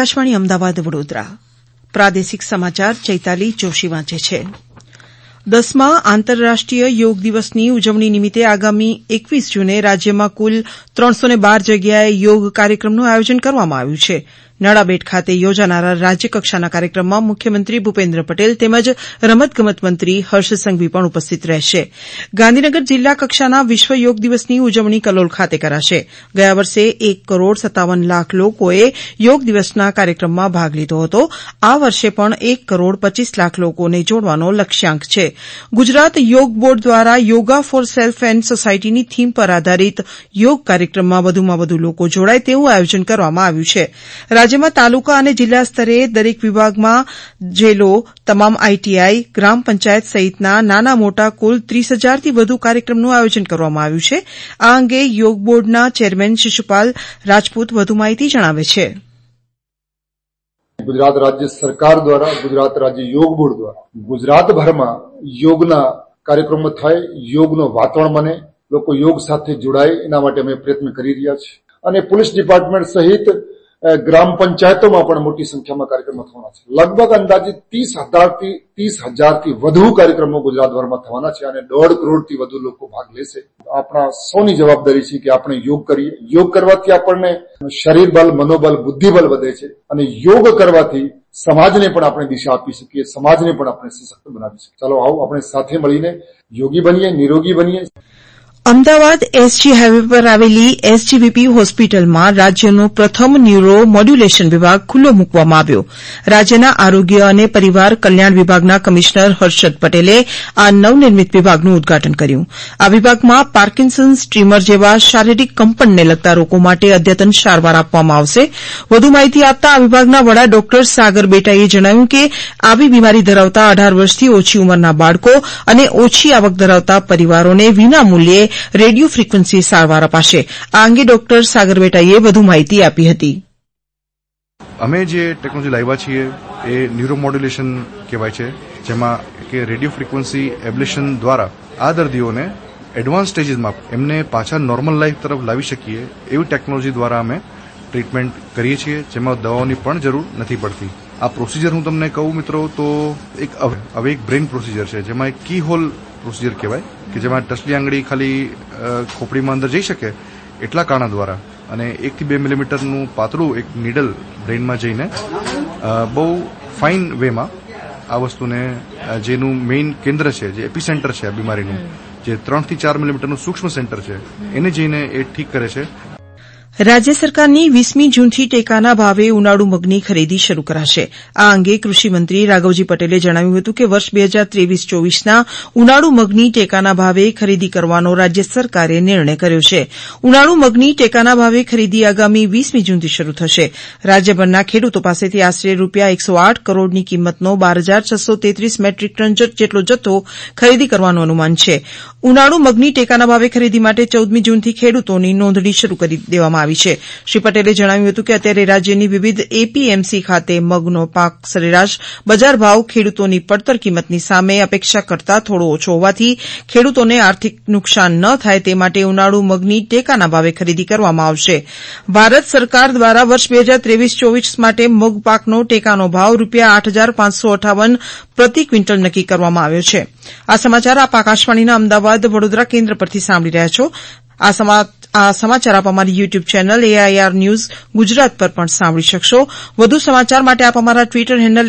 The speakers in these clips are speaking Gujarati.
આકાશવાણી અમદાવાદ વડોદરા પ્રાદેશિક સમાચાર ચૈતાલી જોશી વાંચે છે. 10મા આંતરરાષ્ટ્રીય યોગ દિવસની ઉજવણી નિમિત્તે આગામી 21 જૂને રાજ્યમાં કુલ 312 જગ્યાએ યોગ કાર્યક્રમનું આયોજન કરવામાં આવ્યું છે. નડાબેટ ખાતે યોજાનારા રાજ્યકક્ષાના કાર્યક્રમમાં મુખ્યમંત્રી ભૂપેન્દ્ર પટેલ તેમજ રમતગમત મંત્રી હર્ષ સંઘવી પણ ઉપસ્થિત રહેશે. ગાંધીનગર જિલ્લા કક્ષાના વિશ્વ યોગ દિવસની ઉજવણી કલોલ ખાતે કરાશે. ગયા વર્ષે 1 કરોડ 57 લાખ લોકોએ યોગ દિવસના કાર્યક્રમમાં ભાગ લીધો હતો. આ વર્ષે પણ 1 કરોડ 25 લાખ લોકોને જોડવાનો લક્ષ્યાંક છે. ગુજરાત યોગ બોર્ડ દ્વારા યોગા ફોર સેલ્ફ એન્ડ સોસાયટીની થીમ પર આધારિત યોગ કાર્યક્રમમાં વધુમાં વધુ લોકો જોડાય તેવું આયોજન કરવામાં આવ્યું છે. રાજ્યમાં તાલુકા અને જિલ્લા સ્તરે દરેક વિભાગમાં જેલો, તમામ આઈટીઆઈ, ગ્રામ પંચાયત સહિતના નાના મોટા કુલ 30,000થી વધુ કાર્યક્રમનું આયોજન કરવામાં આવ્યું છે. આ અંગે યોગ બોર્ડના ચેરમેન શિશુપાલ રાજપૂત વધુ માહિતી જણાવે છે. ગુજરાત રાજ્ય સરકાર દ્વારા, ગુજરાત રાજ્ય યોગ બોર્ડ દ્વારા ગુજરાતભરમાં યોગના કાર્યક્રમો થાય, યોગનું વાતાવરણ બને, લોકો યોગ સાથે જોડાય, એના માટે અમે પ્રયત્ન કરી રહ્યા છીએ. અને પોલીસ ડિપાર્ટમેન્ટ સહિત ગ્રામ પંચાયતોમાં પણ મોટી સંખ્યામાં કાર્યક્રમો થવાના છે. લગભગ અંદાજે 30,000થી વધુ કાર્યક્રમો ગુજરાતભરમાં થવાના છે અને 1.5 કરોડથી વધુ લોકો ભાગ લેશે. આપણા સૌની જવાબદારી છે કે આપણે યોગ કરીએ. યોગ કરવાથી આપણને શરીર બળ, મનોબળ, બુદ્ધિબળ વધે છે અને યોગ કરવાથી સમાજને પણ આપણે દિશા આપી શકીએ, સમાજને પણ આપણે સશક્ત બનાવી શકીએ. ચાલો આવો આપણે સાથે મળીને યોગી બનીએ, નિરોગી બનીએ. અમદાવાદ એસજી હાઇવે પર આવેલી એસજીવીપી હોસ્પિટલમાં રાજ્યનો પ્રથમ ન્યુરો મોડ્યુલેશન વિભાગ ખુલ્લો મૂકવામાં આવ્યો. રાજ્યના આરોગ્ય અને પરિવાર કલ્યાણ વિભાગના કમિશનર હર્ષદ પટેલે આ નવનિર્મિત વિભાગનું ઉદઘાટન કર્યું. આ વિભાગમાં પાર્કિન્સન્સ, ટ્રીમર જેવા શારીરિક કંપનને લગતા રોગો માટે અદ્યતન સારવાર આપવામાં આવશે. વધુ માહિતી આપતા આ વિભાગના વડા ડોક્ટર સાગર બેટાઈએ જણાવ્યું કે આવી બીમારી ધરાવતા 18 વર્ષથી ઓછી ઉંમરના બાળકો અને ઓછી આવક ધરાવતા પરિવારોને વિનામૂલ્યે રેડિયો ફ્રીક્વન્સી સારવાર અપાશે. આ અંગે ડોક્ટર સાગર બેટાઈએ વધુ માહિતી આપી હતી. અમે જે ટેકનોલોજી લાવ્યા છીએ એ ન્યુરોમોડ્યુલેશન કહેવાય છે, જેમાં કે રેડિયો ફ્રીક્વન્સી એબ્લેશન દ્વારા આ દર્દીઓને એડવાન્સ સ્ટેજીસમાં એમને પાછા નોર્મલ લાઈફ તરફ લાવી શકીએ એવી ટેકનોલોજી દ્વારા અમે ટ્રીટમેન્ટ કરીએ છીએ, જેમાં દવાઓની પણ જરૂર નથી પડતી. આ પ્રોસિજર હું તમને કહું મિત્રો તો હવે એક બ્રેઇન પ્રોસિજર છે, જેમાં એક કી હોલ પ્રોસિજર કહેવાય કે જેમાં ટચલી આંગળી ખાલી ખોપડીમાં અંદર જઈ શકે એટલા કાણા દ્વારા અને 1 થી 2 મિલીમીટરનું પાતળું એક નીડલ બ્રેઇનમાં જઈને બહુ ફાઇન વેમાં આ વસ્તુને જેનું મેઇન કેન્દ્ર છે, જે એપિસેન્ટર છે આ બીમારીનું, જે 3 થી 4 મિલીમીટરનું સૂક્ષ્મ સેન્ટર છે, એને જઈને એ ઠીક કરે છે. રાજ્ય સરકારની 20મી જૂનથી ટેકાના ભાવે ઉનાળુ મગની ખરીદી શરૂ કરાશે. આ અંગે કૃષિમંત્રી રાઘવજી પટેલે જણાવ્યું હતું કે વર્ષ 2023-24ના ઉનાળુ મગની ટેકાના ભાવે ખરીદી કરવાનો રાજ્ય સરકારે નિર્ણય કર્યો છે. ઉનાળુ મગની ટેકાના ભાવે ખરીદી આગામી 20મી જૂનથી શરૂ થશે. રાજ્યભરના ખેડૂતો પાસેથી આશરે ₹108 કરોડની કિંમતનો 12,633 મેટ્રિક ટન જેટલો જથ્થો ખરીદી કરવાનું અનુમાન છે. ઉનાળુ મગની ટેકાના ભાવે ખરીદી માટે 14મી જૂનથી ખેડૂતોની નોંધણી શરૂ કરી દેવામાં આવી છે. શ્રી પટેલે જણાવ્યું હતું કે અત્યારે રાજ્યની વિવિધ એપીએમસી ખાતે મગનો પાક સરેરાશ બજાર ભાવ ખેડૂતોની પડતર કિંમતની સામે અપેક્ષા કરતાં થોડો ઓછો હોવાથી ખેડૂતોને આર્થિક નુકસાન ન થાય તે માટે ઉનાળુ મગની ટેકાના ભાવે ખરીદી કરવામાં આવશે. ભારત સરકાર દ્વારા વર્ષ 2023-24 માટે મગ પાકનો ટેકાનો ભાવ ₹8,558 પ્રતિ ક્વિન્ટલ નક્કી કરવામાં આવ્યો છે. આ સમાચાર આપ આકાશવાણીના અમદાવાદ વડોદરા કેન્દ્ર પરથી સાંભળી રહ્યા છો. આ સમાચાર આપ અમારી YouTube channel AIR news Gujarat પર પણ સાંભળી શકશો. વધુ સમાચાર માટે આપ અમારા ટ્વિટર હેન્ડલ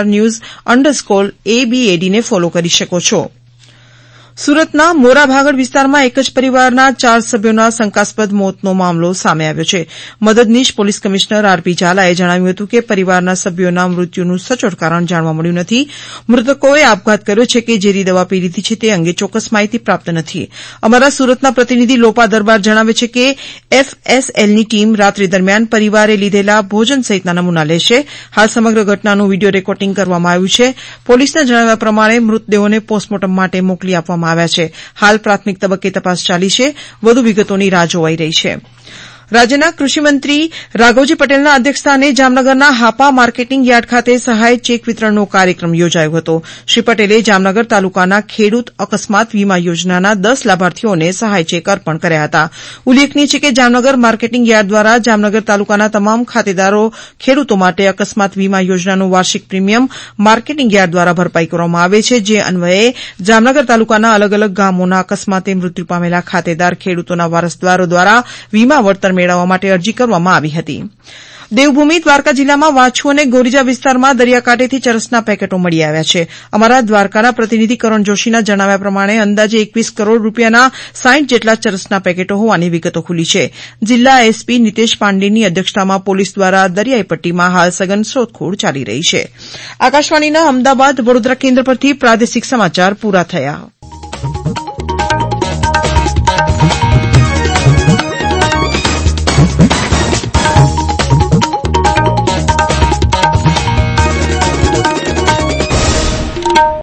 AIR_ABAD ને ફોલો કરી શકો છો. સુરતના મોરાભાગળ વિસ્તારમાં એક જ પરિવારના 4 સભ્યોના શંકાસ્પદ મોતનો મામલો સામે આવ્યો છે. મદદનીશ પોલીસ કમિશનર આરપી ઝાલાએ જણાવ્યું હતું કે પરિવારના સભ્યોના મૃત્યુનું સચોટ કારણ જાણવા મળ્યું નથી. મૃતકોએ આપઘાત કર્યો છે કે ઝેરી દવા પી લીધી છે તે અંગે ચોક્કસ માહિતી પ્રાપ્ત નથી. અમારા સુરતના પ્રતિનિધિ લોપા દરબાર જણાવે છે કે FSLની ટીમ રાત્રિ દરમિયાન પરિવારે લીધેલા ભોજન સહિતના નમૂના લેશે. હાલ સમગ્ર ઘટનાનું વિડીયો રેકોર્ડિંગ કરવામાં આવ્યું છે. પોલીસના જણાવ્યા પ્રમાણે મૃતદેહોને પોસ્ટમોર્ટમ માટે મોકલી આપવામાં આવ્યા છે. હાલ પ્રાથમિક તબક્કે તપાસ ચાલી છે. વધુ વિગતોની રાહ જોવાઈ રહી છે. રાજ્યના કૃષિમંત્રી રાઘવજી પટેલના અધ્યક્ષસ્થાને જામનગરના હાપા માર્કેટિંગ યાર્ડ ખાતે સહાય ચેક વિતરણનો કાર્યક્રમ યોજાયો હતો. શ્રી પટેલે જામનગર તાલુકાના ખેડૂત અકસ્માત વીમા યોજનાના 10 લાભાર્થીઓને સહાય ચેક અર્પણ કર્યા હતા. ઉલ્લેખનીય છે કે જામનગર માર્કેટિંગ યાર્ડ દ્વારા જામનગર તાલુકાના તમામ ખાતેદારો ખેડૂતો માટે અકસ્માત વીમા યોજનાનું વાર્ષિક પ્રીમિયમ માર્કેટિંગ યાર્ડ દ્વારા ભરપાઈ કરવામાં આવે છે. જે અન્વયે જામનગર તાલુકાના અલગ અલગ ગામોના અકસ્માતે મૃત્યુ પામેલા ખાતેદાર ખેડૂતોના વારસદારો દ્વારા વીમા વળતર મેળવવા માટે અરજી કરવામાં આવી હતી. દેવભૂમિ દ્વારકા જિલ્લામાં વાછુ અને ગોરીજા વિસ્તારમાં દરિયાકાંઠેથી ચરસના પેકેટો મળી આવ્યા છે. અમારા દ્વારકાના પ્રતિનિધિ કરણ જોશીના જણાવ્યા પ્રમાણે અંદાજે 21 કરોડ રૂપિયાના 60 જેટલા ચરસના પેકેટો હોવાની વિગતો ખુલી છે. જિલ્લા એસપી નીતેશ પાંડેની અધ્યક્ષતામાં પોલીસ દ્વારા દરિયાઈ પટ્ટીમાં હાલ સઘન શોધખોળ ચાલી રહી છે. આકાશવાણીના અમદાવાદ વડોદરા કેન્દ્ર પરથી પ્રાદેશિક સમાચાર પૂરા થયા.